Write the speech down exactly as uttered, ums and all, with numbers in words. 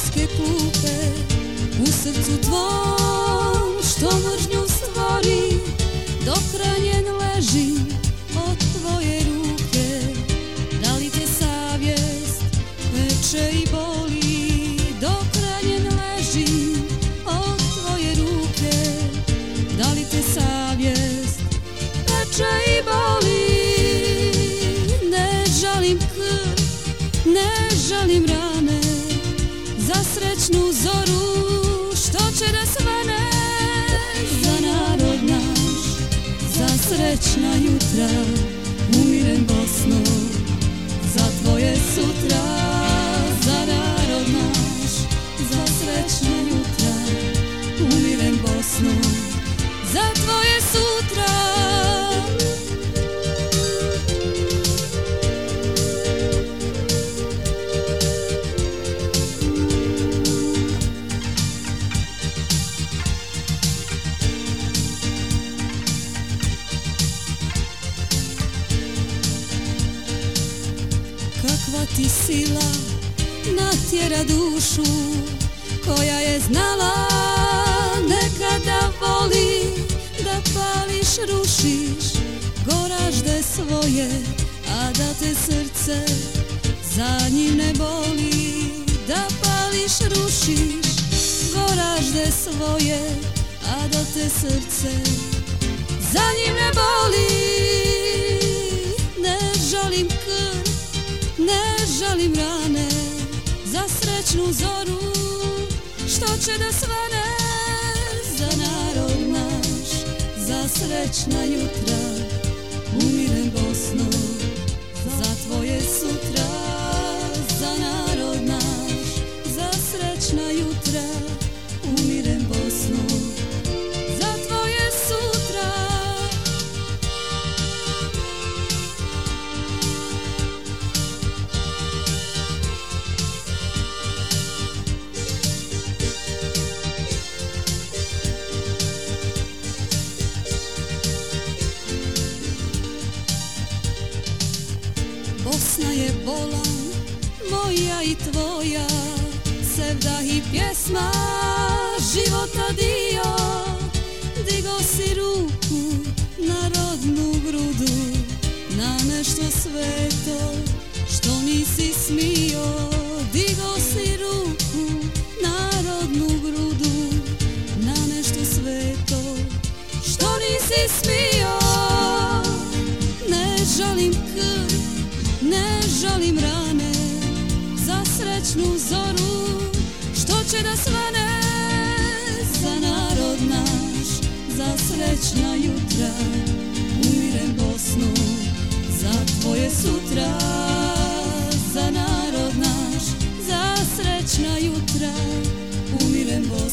školske klupe, u srcu tvom što mržnju stvori, dok ranjen ležim od tvoje ruke. Da li te savjest peče i boli, dok ranjen ležim od tvoje ruke. Da li te savjest peče i boli? Ne žalim krv, ne žalim rane, za srećnu zoru što će da svane. Za narod naš, za srećna jutra, umirem Bosno, za tvoje sutra. Za narod naš, za srećna jutra, umirem Bosno, za tvoje sutra. Kakva ti sila natjera dušu, koja je znala nekada voli, da pališ, rušiš goražde svoje, a da te srce za njim ne boli. Da pališ, rušiš goražde svoje, a da te srce za njim ne boli. Ne žalim krv, ne žalim rane, za srećnu zoru što će da svane. Za narod naš, za srećna jutra, umirem Bosno, za tvoje sutra. Za narod naš, za srećna jutra, umirem Bosno, za tvoje sutra. Bosna je bolan, moja i tvoja, sevdah i pjesma života dio. Digo si ruku na rodnu grudu, na nešto sveto što nisi smio. Digo si ruku na rodnu grudu, na nešto sveto što nisi smio. Ne žalim krv, ne žalim rane, za srećnu zoru što će da svane. Za narod naš, za srećna jutra, umirem Bosno, za tvoje sutra. Za narod naš, za srećna jutra, umirem Bosno.